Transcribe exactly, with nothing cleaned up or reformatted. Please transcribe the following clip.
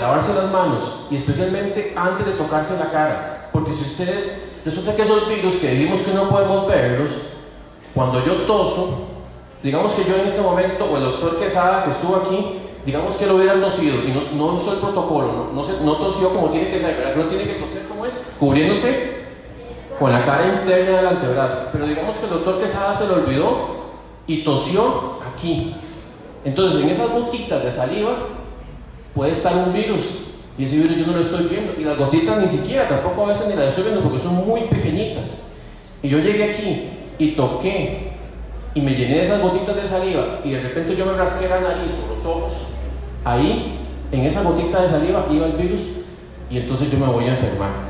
lavarse las manos, y especialmente antes de tocarse la cara, porque si ustedes, resulta que esos virus que dijimos que no podemos verlos, cuando yo toso, digamos que yo en este momento, o el doctor Quesada que estuvo aquí, digamos que lo hubiera tosido y no, no usó el protocolo, no, no, se, no tosió como tiene que ser, ¿verdad? Que no tiene que toser como es, cubriéndose con la cara interna del antebrazo, pero digamos que el doctor Quesada se lo olvidó y tosió aquí. Entonces en esas gotitas de saliva puede estar un virus, y ese virus yo no lo estoy viendo, y las gotitas ni siquiera, tampoco a veces ni las estoy viendo porque son muy pequeñitas. Y yo llegué aquí y toqué y me llené de esas gotitas de saliva, y de repente yo me rasqué la nariz o los ojos, ahí en esa gotita de saliva iba el virus, y entonces yo me voy a enfermar.